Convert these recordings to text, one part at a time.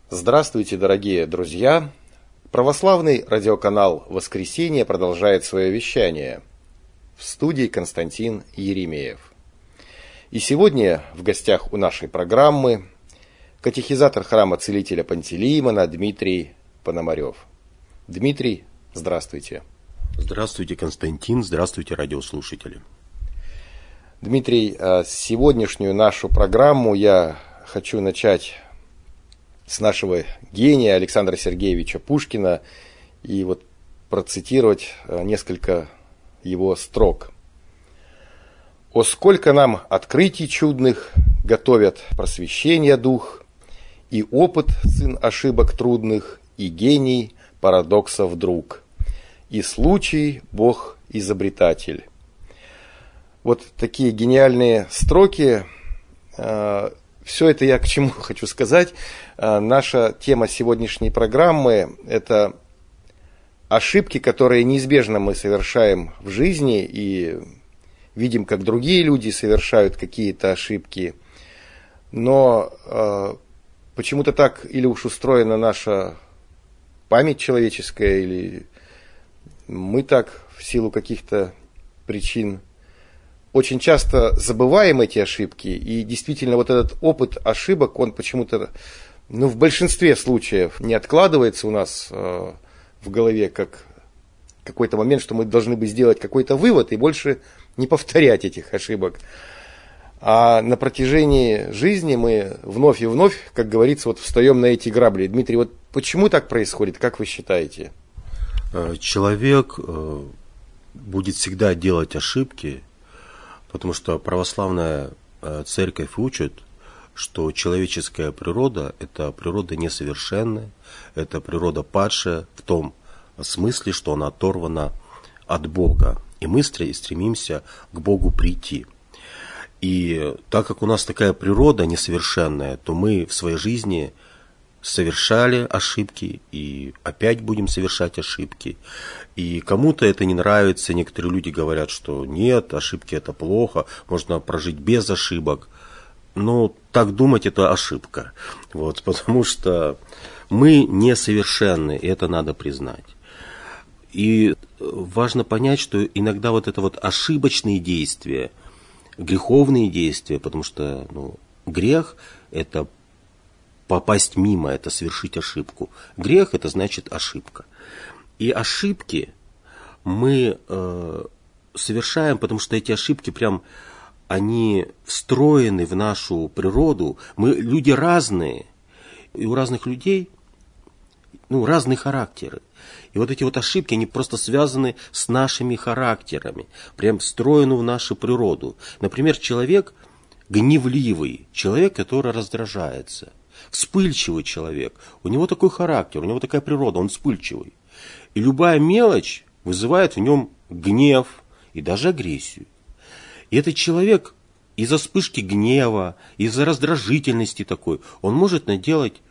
Здравствуйте, дорогие друзья! Православный радиоканал «Воскресенье» продолжает свое вещание. В студии Константин Еремеев. И сегодня в гостях у нашей программы катехизатор храма Целителя Пантелеимона Дмитрий Пономарев. Дмитрий, здравствуйте. Здравствуйте, Константин, здравствуйте, радиослушатели. Дмитрий, сегодняшнюю нашу программу я хочу начать с нашего гения Александра Сергеевича Пушкина и вот процитировать несколько его строк. «О, сколько нам открытий чудных готовят просвещение дух, и опыт сын ошибок трудных, и гений парадоксов друг, и случай Бог изобретатель». Вот такие гениальные строки. Все это я к чему хочу сказать. Наша тема сегодняшней программы – это ошибки, которые неизбежно мы совершаем в жизни и видим, как другие люди совершают какие-то ошибки. Но почему-то так или уж устроена наша память человеческая, или мы так в силу каких-то причин очень часто забываем эти ошибки, и действительно вот этот опыт ошибок, он почему-то, в большинстве случаев не откладывается у нас в голове как какой-то момент, что мы должны бы сделать какой-то вывод и больше не повторять этих ошибок. А на протяжении жизни мы вновь и вновь, как говорится, вот встаем на эти грабли. Дмитрий, вот почему так происходит, как вы считаете? Человек будет всегда делать ошибки, потому что православная церковь учит, что человеческая природа – это природа несовершенная, это природа падшая в том смысле, что она оторвана от Бога. И мы стремимся к Богу прийти. И так как у нас такая природа несовершенная, то мы в своей жизни совершали ошибки и опять будем совершать ошибки. И кому-то это не нравится, некоторые люди говорят, что нет, ошибки это плохо, можно прожить без ошибок. Но так думать это ошибка, потому что мы несовершенны, и это надо признать. И важно понять, что иногда вот это вот ошибочные действия, греховные действия, потому что грех это попасть мимо, это совершить ошибку. Грех – это значит ошибка. И ошибки мы совершаем, потому что эти ошибки они встроены в нашу природу. Мы люди разные, и у разных людей разные характеры. И вот эти вот ошибки, они просто связаны с нашими характерами, прям встроены в нашу природу. Например, человек гневливый, человек, который раздражается. Вспыльчивый человек, у него такой характер, у него такая природа, он вспыльчивый. И любая мелочь вызывает в нем гнев и даже агрессию. И этот человек из-за вспышки гнева, из-за раздражительности такой, он может наделать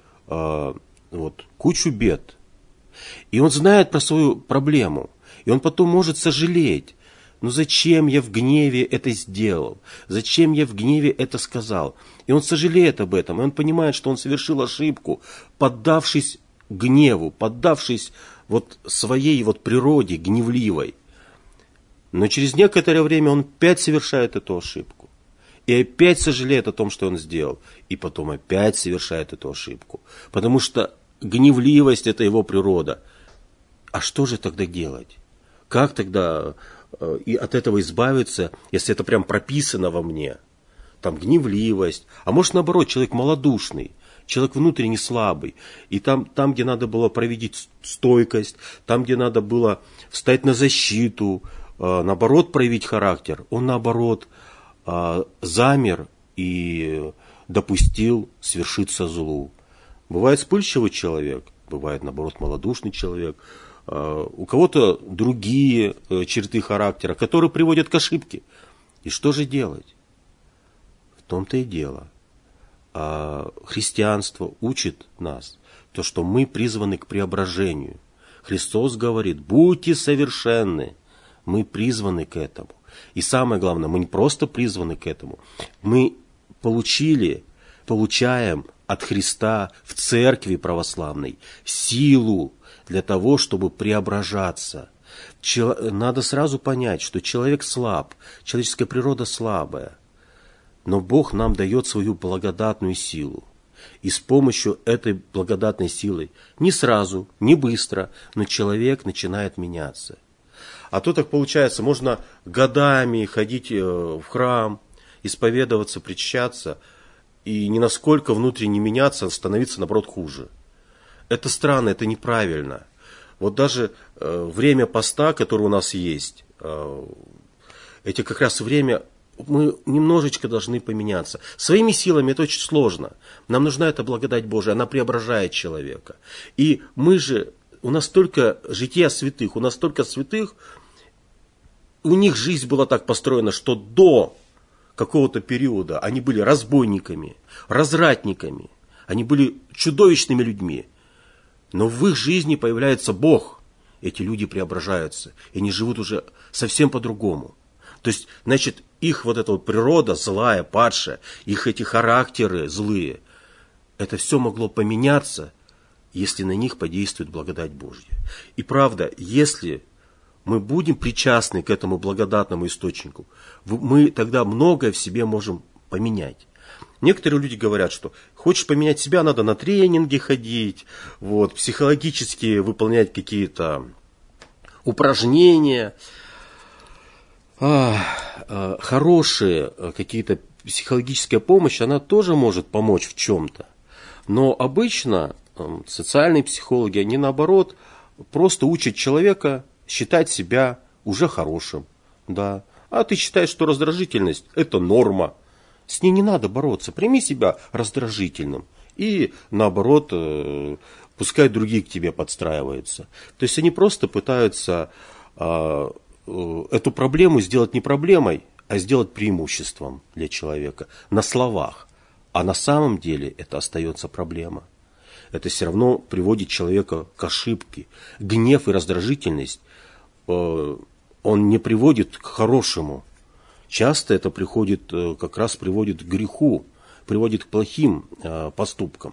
кучу бед. И он знает про свою проблему, и он потом может сожалеть. Зачем я в гневе это сделал? Зачем я в гневе это сказал? И он сожалеет об этом, и он понимает, что он совершил ошибку, поддавшись гневу, поддавшись своей природе гневливой. Но через некоторое время он опять совершает эту ошибку. И опять сожалеет о том, что он сделал. И потом опять совершает эту ошибку. Потому что гневливость – это его природа. А что же тогда делать? Как тогда и от этого избавиться, если это прям прописано во мне? Там гневливость. А может, наоборот, человек малодушный, человек внутренне слабый. И там, где надо было проявить стойкость, там, где надо было встать на защиту, наоборот, проявить характер, он, наоборот, замер и допустил свершиться злу. Бывает вспыльчивый человек, бывает, наоборот, малодушный человек. У кого-то другие черты характера, которые приводят к ошибке. И что же делать? В том-то и дело. Христианство учит нас, то, что мы призваны к преображению. Христос говорит: будьте совершенны. Мы призваны к этому. И самое главное, мы не просто призваны к этому. Мы получаем от Христа в церкви православной силу для того, чтобы преображаться. Надо сразу понять, что человек слаб, человеческая природа слабая, но Бог нам дает свою благодатную силу. И с помощью этой благодатной силы не сразу, не быстро, но человек начинает меняться. А то так получается, можно годами ходить в храм, исповедоваться, причащаться, и ни насколько внутренне меняться, становиться, наоборот, хуже. Это странно, это неправильно. Вот даже время поста, которое у нас есть, это как раз время, мы немножечко должны поменяться. Своими силами это очень сложно. Нам нужна эта благодать Божия, она преображает человека. И мы же, у нас только жития святых, у нас только святых, у них жизнь была так построена, что до какого-то периода они были разбойниками, развратниками, они были чудовищными людьми. Но в их жизни появляется Бог. Эти люди преображаются. И они живут уже совсем по-другому. То есть, значит, их вот эта вот природа злая, падшая, их эти характеры злые, это все могло поменяться, если на них подействует благодать Божья. И правда, если мы будем причастны к этому благодатному источнику, мы тогда многое в себе можем поменять. Некоторые люди говорят, что хочешь поменять себя, надо на тренинги ходить, вот, психологически выполнять какие-то упражнения. Хорошие какие-то психологическая помощь, она тоже может помочь в чем-то. Но обычно социальные психологи, они наоборот просто учат человека считать себя уже хорошим. Да. А ты считаешь, что раздражительность – это норма. С ней не надо бороться. Прими себя раздражительным. И наоборот, пускай другие к тебе подстраиваются. То есть они просто пытаются эту проблему сделать не проблемой, а сделать преимуществом для человека на словах. А на самом деле это остается проблема. Это все равно приводит человека к ошибке. Гнев и раздражительность, он не приводит к хорошему. Часто это как раз приводит к греху, приводит к плохим поступкам.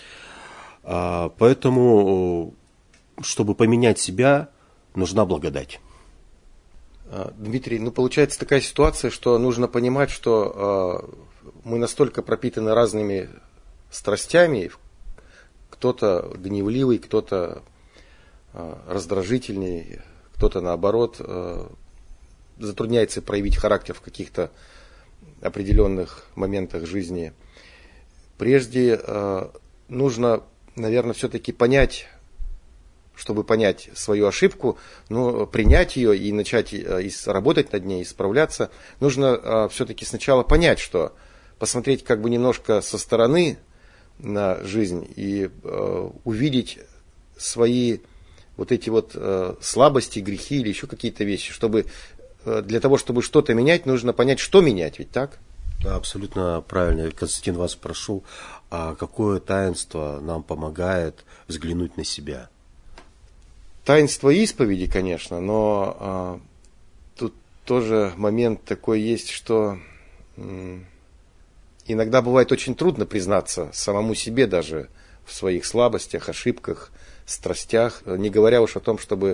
Поэтому, чтобы поменять себя, нужна благодать. Дмитрий, получается такая ситуация, что нужно понимать, что мы настолько пропитаны разными страстями, кто-то гневливый, кто-то раздражительный, кто-то наоборот затрудняется проявить характер в каких-то определенных моментах жизни. Прежде нужно, наверное, все-таки понять, чтобы понять свою ошибку, но принять ее и начать работать над ней, исправляться, нужно все-таки сначала понять, что посмотреть как бы немножко со стороны на жизнь и увидеть свои вот эти вот слабости, грехи или еще какие-то вещи, чтобы для того, чтобы что-то менять, нужно понять, что менять, ведь так? Да, абсолютно правильно. Константин, вас прошу, а какое таинство нам помогает взглянуть на себя? Таинство исповеди, конечно, но тут тоже момент такой есть, что иногда бывает очень трудно признаться самому себе даже в своих слабостях, ошибках, страстях, не говоря уж о том, чтобы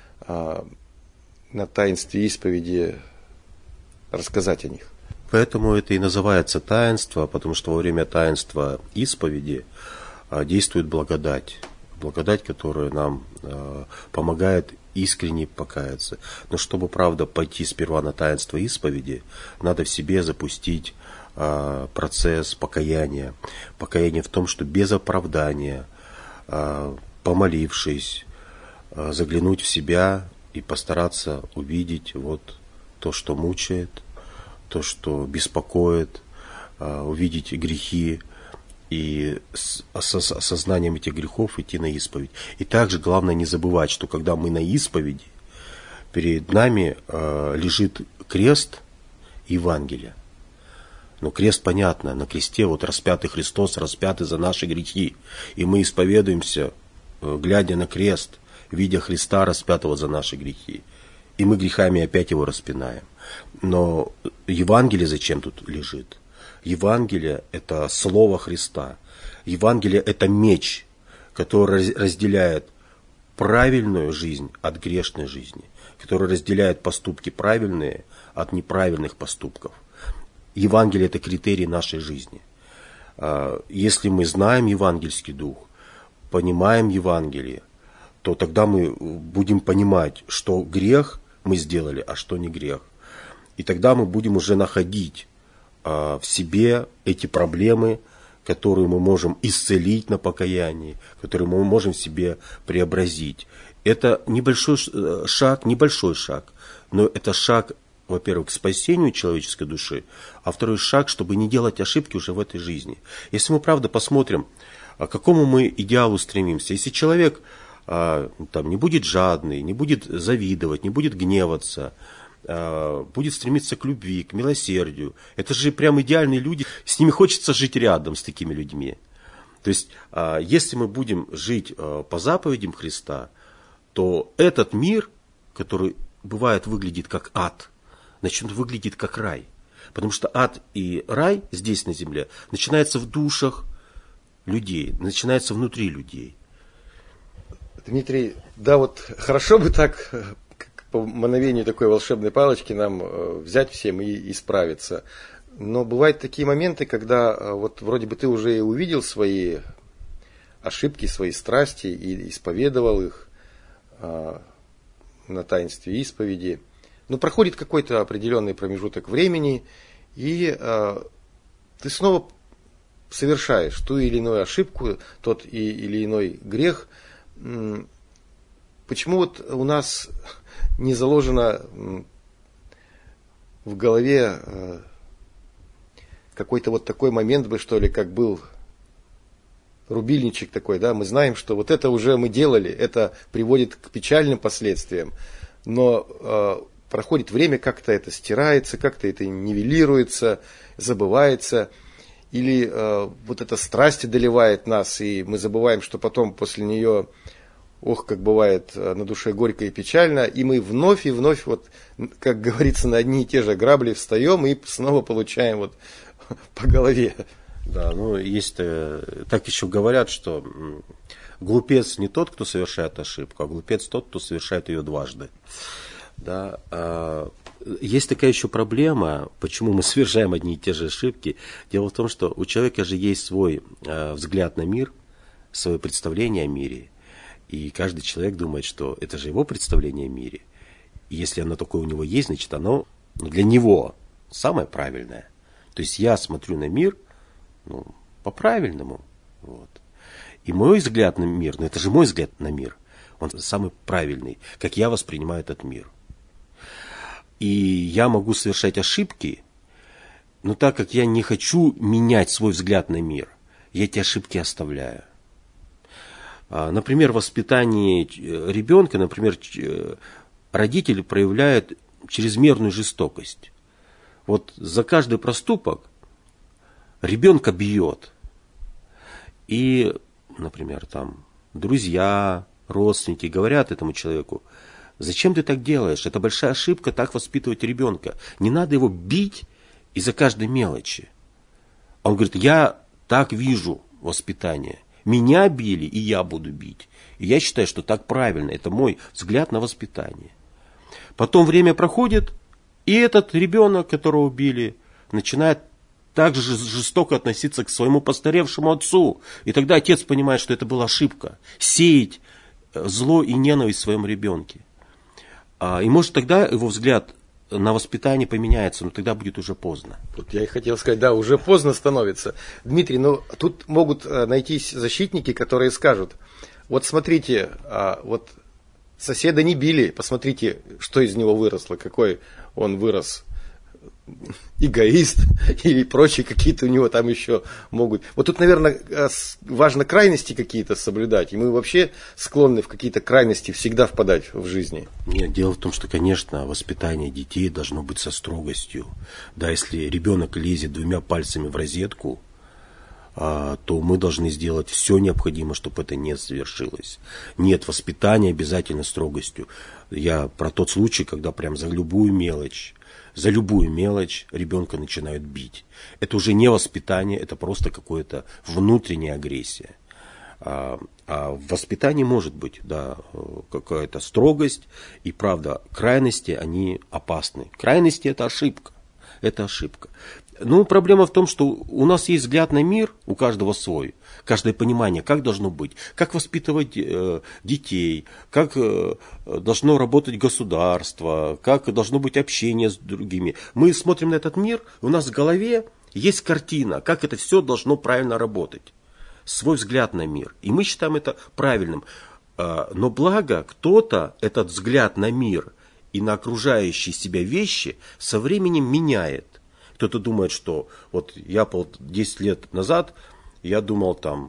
на таинстве исповеди рассказать о них. Поэтому это и называется таинство, потому что во время таинства исповеди действует благодать. Благодать, которая нам помогает искренне покаяться. Но чтобы, правда, пойти сперва на таинство исповеди, надо в себе запустить процесс покаяния. Покаяние в том, что без оправдания, помолившись, заглянуть в себя и постараться увидеть вот то, что мучает, то, что беспокоит, увидеть грехи, и с осознанием этих грехов идти на исповедь. И также главное не забывать, что когда мы на исповеди, перед нами лежит крест Евангелия. Но крест, понятно, на кресте вот распятый Христос, распятый за наши грехи. И мы исповедуемся, глядя на крест, видя Христа, распятого за наши грехи. И мы грехами опять его распинаем. Но Евангелие зачем тут лежит? Евангелие – это Слово Христа. Евангелие – это меч, который разделяет правильную жизнь от грешной жизни, который разделяет поступки правильные от неправильных поступков. Евангелие – это критерий нашей жизни. Если мы знаем евангельский дух, понимаем Евангелие, то тогда мы будем понимать, что грех мы сделали, а что не грех. И тогда мы будем уже находить в себе эти проблемы, которые мы можем исцелить на покаянии, которые мы можем в себе преобразить. Это небольшой шаг, но это шаг, во-первых, к спасению человеческой души, а второй шаг, чтобы не делать ошибки уже в этой жизни. Если мы, правда, посмотрим, к какому мы идеалу стремимся. Если человек не будет жадный, не будет завидовать, не будет гневаться, будет стремиться к любви, к милосердию. Это же прям идеальные люди. С ними хочется жить рядом, с такими людьми. То есть, если мы будем жить по заповедям Христа, то этот мир, который бывает выглядит как ад, начнет выглядеть как рай. Потому что ад и рай здесь на земле начинается в душах людей, начинается внутри людей. Дмитрий, да, вот хорошо бы так, по мановению такой волшебной палочки, нам взять всем и исправиться. Но бывают такие моменты, когда вот вроде бы ты уже увидел свои ошибки, свои страсти и исповедовал их на таинстве исповеди. Но проходит какой-то определенный промежуток времени, и ты снова совершаешь ту или иную ошибку, тот или иной грех. Почему вот у нас не заложено в голове какой-то вот такой момент бы, что ли, как был рубильничек такой, да, мы знаем, что вот это уже мы делали, это приводит к печальным последствиям, но проходит время, как-то это стирается, как-то это нивелируется, забывается, или вот эта страсть одолевает нас, и мы забываем, что потом после нее, ох, как бывает на душе горько и печально, и мы вновь и вновь, вот, как говорится, на одни и те же грабли встаем и снова получаем вот по голове. Да, ну есть, так еще говорят, что глупец не тот, кто совершает ошибку, а глупец тот, кто совершает ее дважды. Да, есть такая еще проблема, почему мы совершаем одни и те же ошибки. Дело в том, что у человека же есть свой взгляд на мир, свое представление о мире. И каждый человек думает, что это же его представление о мире. И если оно такое у него есть, значит оно для него самое правильное. То есть я смотрю на мир по-правильному. Вот. И мой взгляд на мир, это же мой взгляд на мир, он самый правильный, как я воспринимаю этот мир. И я могу совершать ошибки, но так как я не хочу менять свой взгляд на мир, я эти ошибки оставляю. Например, в воспитании ребенка, например, родители проявляют чрезмерную жестокость. Вот за каждый проступок ребенка бьет. И, например, там друзья, родственники говорят этому человеку: зачем ты так делаешь? Это большая ошибка так воспитывать ребенка. Не надо его бить из-за каждой мелочи. Он говорит: я так вижу воспитание. Меня били, и я буду бить. И я считаю, что так правильно. Это мой взгляд на воспитание. Потом время проходит, и этот ребенок, которого били, начинает так же жестоко относиться к своему постаревшему отцу. И тогда отец понимает, что это была ошибка. Сеять зло и ненависть в своем ребенке. И может тогда его взгляд на воспитание поменяется, но тогда будет уже поздно. Вот я и хотел сказать, да, уже поздно становится. Дмитрий, тут могут найтись защитники, которые скажут: вот смотрите, вот соседа не били, посмотрите, что из него выросло, какой он вырос. Эгоист или прочие какие-то у него там еще могут. Вот тут, наверное, важно крайности какие-то соблюдать. И мы вообще склонны в какие-то крайности всегда впадать в жизни. Нет, дело в том, что, конечно, воспитание детей должно быть со строгостью. Да, если ребенок лезет 2 пальцами в розетку, то мы должны сделать все необходимое, чтобы это не совершилось. Нет, воспитание обязательно строгостью. Я про тот случай, когда прям за любую мелочь за любую мелочь ребенка начинают бить. Это уже не воспитание, это просто какая-то внутренняя агрессия. А в воспитании может быть, да, какая-то строгость, и правда, крайности, они опасны. Крайности – это ошибка. Это ошибка. Но проблема в том, что у нас есть взгляд на мир, у каждого свой, каждое понимание, как должно быть, как воспитывать детей, как должно работать государство, как должно быть общение с другими. Мы смотрим на этот мир, у нас в голове есть картина, как это все должно правильно работать. Свой взгляд на мир. И мы считаем это правильным. Но благо кто-то этот взгляд на мир и на окружающие себя вещи со временем меняет. Кто-то думает, что вот я 10 лет назад я думал там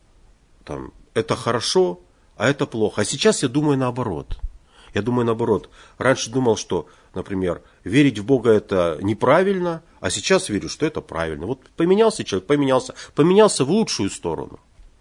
это хорошо, а это плохо. А сейчас я думаю наоборот. Раньше думал, что, например, верить в Бога это неправильно, а сейчас верю, что это правильно. Вот поменялся человек, поменялся в лучшую сторону.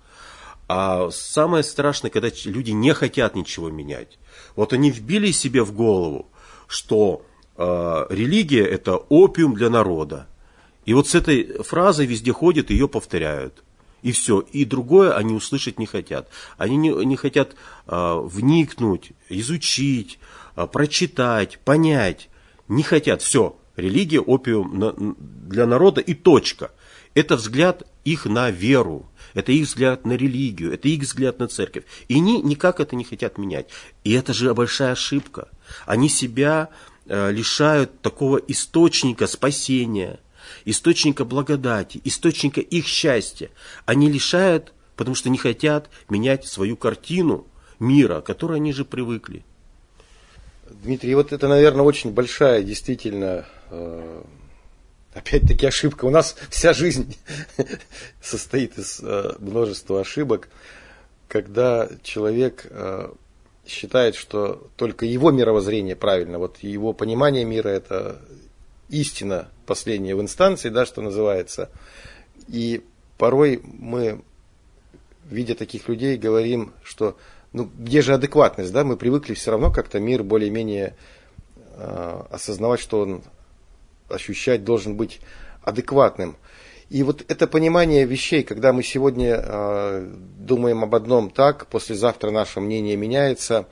А самое страшное, когда люди не хотят ничего менять. Вот они вбили себе в голову, что религия – это опиум для народа. И вот с этой фразой везде ходят, ее повторяют. И все. И другое они услышать не хотят. Они не хотят вникнуть, изучить, прочитать, понять. Не хотят. Все. Религия – опиум для народа и точка. Это взгляд их на веру. Это их взгляд на религию. Это их взгляд на церковь. И они никак это не хотят менять. И это же большая ошибка. Они себя лишают такого источника спасения, источника благодати, источника их счастья. Они лишают, потому что не хотят менять свою картину мира, к которой они же привыкли. Дмитрий, вот это, наверное, очень большая, действительно, опять-таки ошибка. У нас вся жизнь состоит из множества ошибок, когда человек считает, что только его мировоззрение правильно, вот его понимание мира – это истина последняя в инстанции, да, что называется. И порой мы, видя таких людей, говорим, что где же адекватность, да, мы привыкли все равно как-то мир более-менее осознавать, что он ощущать должен быть адекватным. И вот это понимание вещей, когда мы сегодня думаем об одном так, послезавтра наше мнение меняется,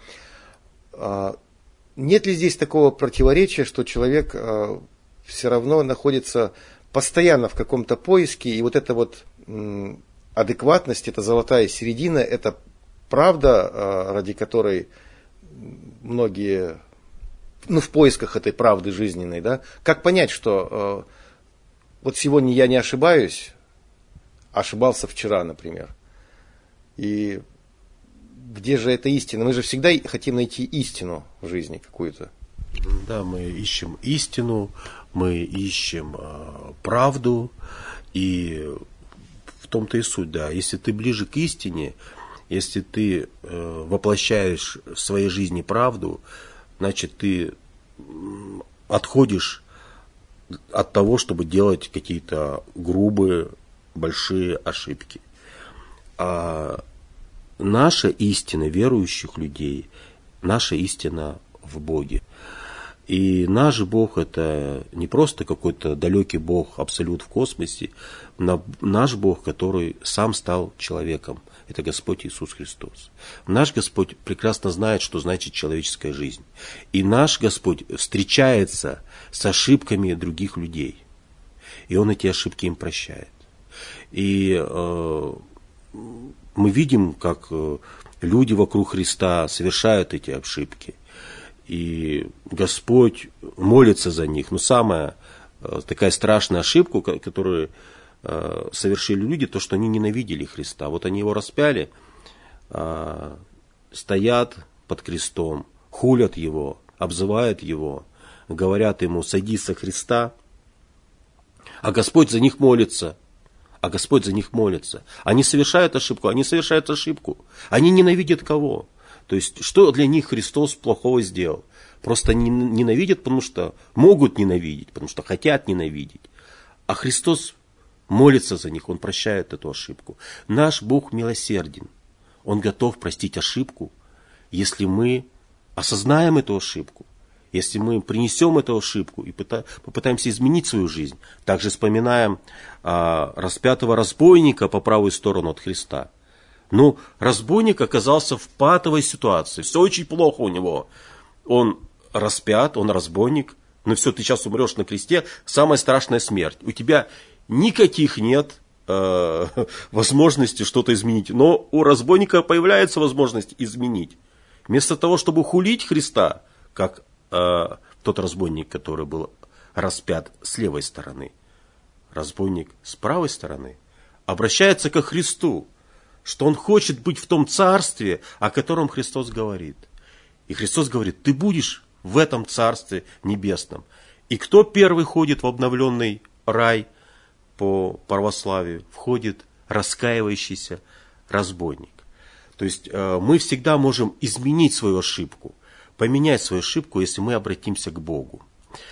нет ли здесь такого противоречия, что человек все равно находится постоянно в каком-то поиске, и вот эта вот адекватность, эта золотая середина, это правда, ради которой многие в поисках этой правды жизненной, да? Как понять, что вот сегодня я не ошибаюсь, ошибался вчера, например. И где же эта истина? Мы же всегда хотим найти истину в жизни какую-то. Да, мы ищем истину, мы ищем правду, и в том-то и суть, да. Если ты ближе к истине, если ты воплощаешь в своей жизни правду, значит, ты отходишь от того, чтобы делать какие-то грубые, большие ошибки. А наша истина верующих людей, наша истина в Боге. И наш Бог – это не просто какой-то далекий Бог, абсолют в космосе, наш Бог, который сам стал человеком. Это Господь Иисус Христос. Наш Господь прекрасно знает, что значит человеческая жизнь. И наш Господь встречается с ошибками других людей. И Он эти ошибки им прощает. И мы видим, как люди вокруг Христа совершают эти ошибки. И Господь молится за них. Но самая такая страшная ошибка, которую совершили люди, то, что они ненавидели Христа. Вот они Его распяли, стоят под крестом, хулят Его, обзывают Его, говорят Ему: «Сойди со Христа», а Господь за них молится. Они совершают ошибку, Они ненавидят кого? То есть, что для них Христос плохого сделал? Просто они ненавидят, потому что могут ненавидеть, потому что хотят ненавидеть. А Христос молится за них, Он прощает эту ошибку. Наш Бог милосерден. Он готов простить ошибку, если мы осознаем эту ошибку Если мы принесем эту ошибку и попытаемся изменить свою жизнь, также вспоминаем распятого разбойника по правую сторону от Христа. Ну, разбойник оказался в патовой ситуации, все очень плохо у него. Он распят, он разбойник, ну все, ты сейчас умрешь на кресте, самая страшная смерть. У тебя никаких нет возможности что-то изменить, но у разбойника появляется возможность изменить. Вместо того, чтобы хулить Христа, как тот разбойник, который был распят с левой стороны, разбойник с правой стороны обращается ко Христу, что он хочет быть в том царстве, о котором Христос говорит. И Христос говорит, ты будешь в этом царстве небесном. И кто первый ходит в обновленный рай по православию? Входит раскаивающийся разбойник. То есть мы всегда можем изменить свою ошибку, поменять свою ошибку, если мы обратимся к Богу.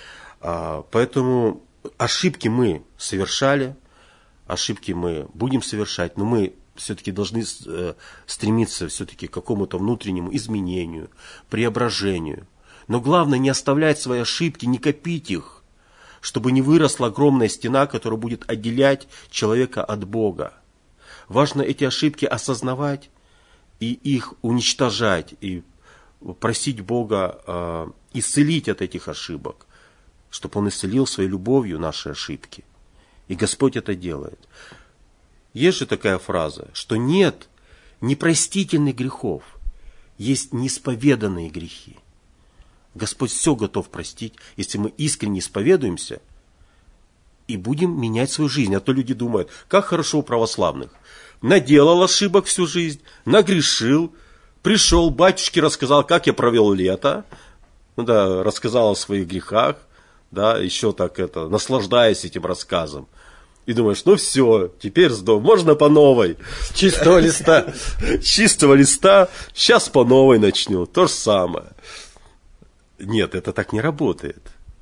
Поэтому ошибки мы совершали, ошибки мы будем совершать, но мы все-таки должны стремиться все-таки к какому-то внутреннему изменению, преображению. Но главное не оставлять свои ошибки, не копить их, чтобы не выросла огромная стена, которая будет отделять человека от Бога. Важно эти ошибки осознавать и их уничтожать, и просить Бога исцелить от этих ошибок, чтобы Он исцелил своей любовью наши ошибки. И Господь это делает. Есть же такая фраза, что нет непростительных грехов, есть неисповеданные грехи. Господь все готов простить, если мы искренне исповедуемся и будем менять свою жизнь. А то люди думают, как хорошо у православных. Наделал ошибок всю жизнь, нагрешил, пришел, батюшке рассказал, как я провел лето, да, рассказал о своих грехах, да, еще так наслаждаясь этим рассказом. И думаешь, ну все, теперь сдох, можно по новой. С чистого листа. С чистого листа, сейчас по новой начну, то же самое. Нет, это так не работает.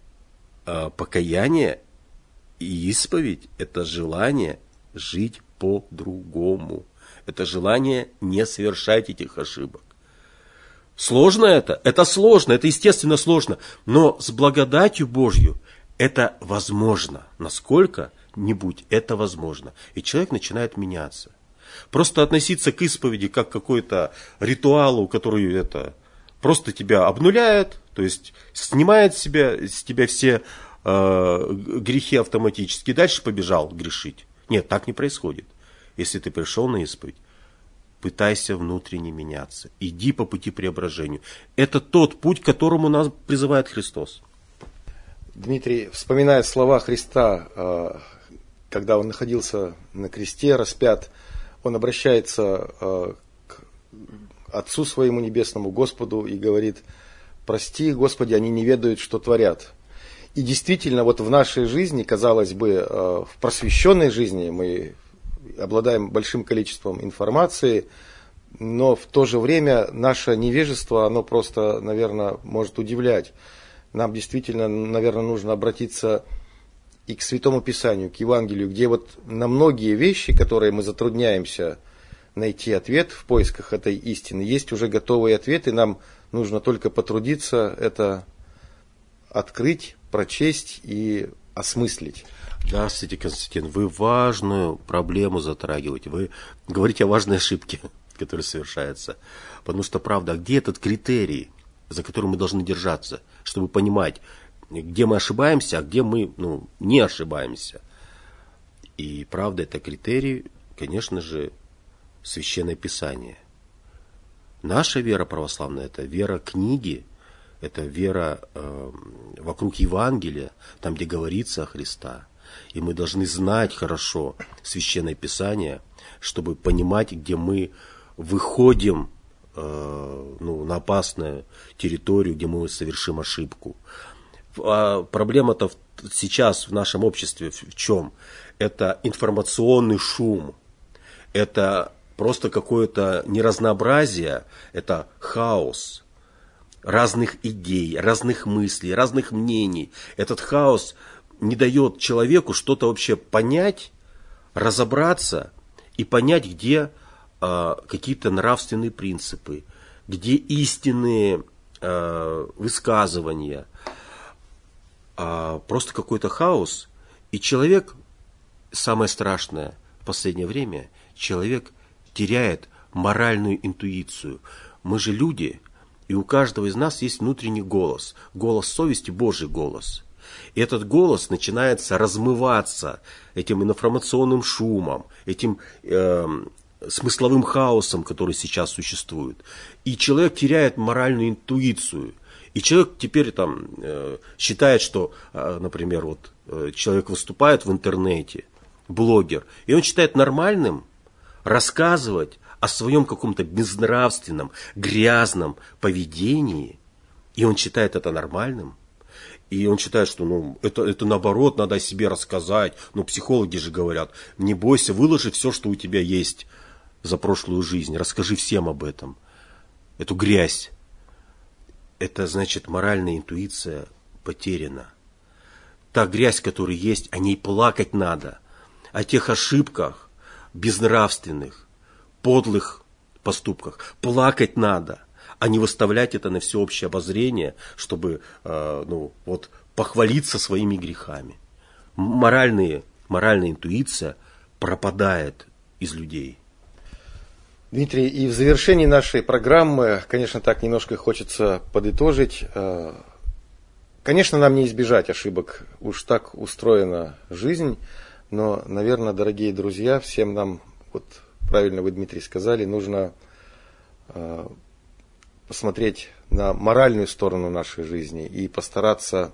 Покаяние и исповедь – это желание жить по-другому. Это желание не совершать этих ошибок. Сложно это? Это сложно, это естественно сложно. Но с благодатью Божью это возможно. Насколько-нибудь это возможно. И человек начинает меняться. Просто относиться к исповеди как к какой-то ритуалу, который просто тебя обнуляет, то есть снимает с тебя все грехи автоматически, дальше побежал грешить. Нет, так не происходит. Если ты пришел на исповедь, пытайся внутренне меняться. Иди по пути преображению. Это тот путь, к которому нас призывает Христос. Дмитрий, вспоминая слова Христа, когда Он находился на кресте, распят, Он обращается к Отцу Своему Небесному, Господу, и говорит: прости, Господи, они не ведают, что творят. И действительно, вот в нашей жизни, казалось бы, в просвещенной жизни мы обладаем большим количеством информации, но в то же время наше невежество, оно просто, наверное, может удивлять. Нам действительно, наверное, нужно обратиться и к Святому Писанию, к Евангелию, где вот на многие вещи, которые мы затрудняемся найти ответ в поисках этой истины, есть уже готовые ответы, нам нужно только потрудиться это открыть, прочесть и осмыслить. Да, кстати, Константин, вы важную проблему затрагиваете. Вы говорите о важной ошибке, которая совершается. Потому что, правда, где этот критерий, за который мы должны держаться, чтобы понимать, где мы ошибаемся, а где мы не ошибаемся. И, правда, это критерий, конечно же, Священное Писание. Наша вера православная – это вера книги, это вера вокруг Евангелия, там, где говорится о Христа. И мы должны знать хорошо Священное Писание, чтобы понимать, где мы выходим на опасную территорию, где мы совершим ошибку. А проблема-то сейчас в нашем обществе в чем? Это информационный шум, это просто какое-то неразнообразие, это хаос разных идей, разных мыслей, разных мнений. Этот хаос не дает человеку что-то вообще понять, разобраться и понять, где какие-то нравственные принципы, где истинные высказывания, просто какой-то хаос. И человек, самое страшное в последнее время, человек теряет моральную интуицию. Мы же люди, и у каждого из нас есть внутренний голос. Голос совести, Божий голос. И этот голос начинается размываться этим информационным шумом, этим смысловым хаосом, который сейчас существует. И человек теряет моральную интуицию. И человек теперь считает, что, например, человек выступает в интернете, блогер, и он считает нормальным рассказывать о своем каком-то безнравственном, грязном поведении, и он считает это нормальным. И он считает, что это наоборот, надо о себе рассказать. Психологи же говорят, не бойся, выложи все, что у тебя есть за прошлую жизнь, расскажи всем об этом. Эту грязь. Это значит, моральная интуиция потеряна. Та грязь, которая есть, о ней плакать надо. О тех ошибках, безнравственных, подлых поступках плакать надо, а не выставлять это на всеобщее обозрение, чтобы похвалиться своими грехами. Моральная интуиция пропадает из людей. Дмитрий, и в завершении нашей программы, конечно, так немножко хочется подытожить. Конечно, нам не избежать ошибок, уж так устроена жизнь, но, наверное, дорогие друзья, всем нам, правильно вы, Дмитрий, сказали, нужно посмотреть на моральную сторону нашей жизни и постараться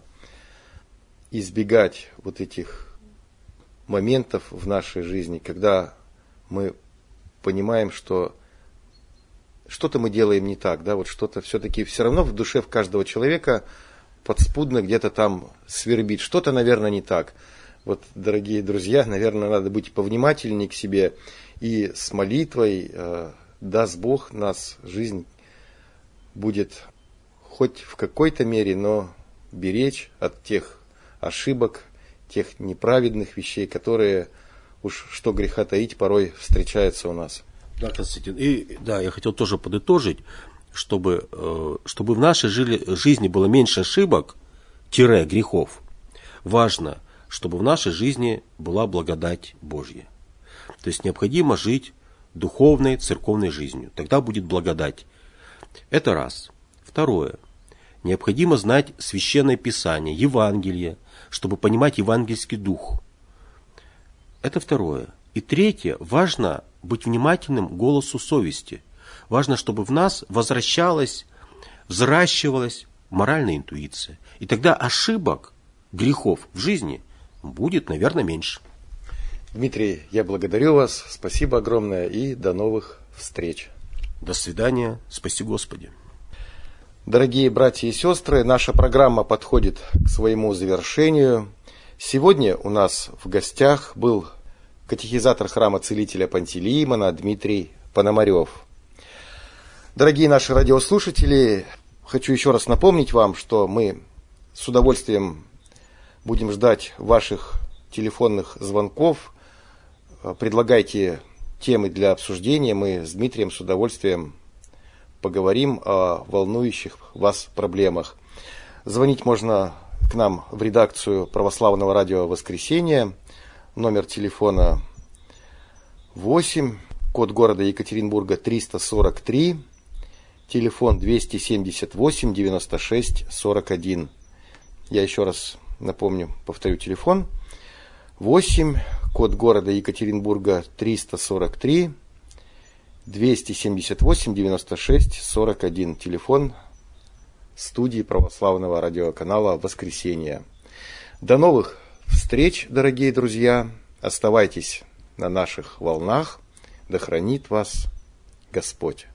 избегать этих моментов в нашей жизни, когда мы понимаем, что что-то мы делаем не так, что-то все-таки все равно в душе в каждого человека подспудно где-то там свербит, что-то, наверное, не так. Дорогие друзья, наверное, надо быть повнимательнее к себе и с молитвой, даст Бог, нас жизнь будет хоть в какой-то мере, но беречь от тех ошибок, тех неправедных вещей, которые, уж что греха таить, порой встречаются у нас. Да, Константин. И я хотел тоже подытожить, чтобы в нашей жизни было меньше ошибок, грехов. Важно, чтобы в нашей жизни была благодать Божья. То есть необходимо жить духовной, церковной жизнью. Тогда будет благодать. Это раз. Второе. Необходимо знать Священное Писание, Евангелие, чтобы понимать евангельский дух. Это второе. И третье. Важно быть внимательным к голосу совести. Важно, чтобы в нас возвращалась, взращивалась моральная интуиция. И тогда ошибок, грехов в жизни будет, наверное, меньше. Дмитрий, я благодарю вас. Спасибо огромное и до новых встреч. До свидания. Спаси Господи. Дорогие братья и сестры, наша программа подходит к своему завершению. Сегодня у нас в гостях был катехизатор храма Целителя Пантелеимона Дмитрий Пономарев. Дорогие наши радиослушатели, хочу еще раз напомнить вам, что мы с удовольствием будем ждать ваших телефонных звонков. Предлагайте темы для обсуждения. Мы с Дмитрием с удовольствием поговорим о волнующих вас проблемах. Звонить можно к нам в редакцию Православного радио «Воскресенье». Номер телефона 8, код города Екатеринбурга 343, телефон 278 96 41. Я еще раз напомню, повторю телефон. 8, код города Екатеринбурга 343, 278 96 41. Телефон студии православного радиоканала «Воскресенье». До новых встреч, дорогие друзья. Оставайтесь на наших волнах. Да хранит вас Господь.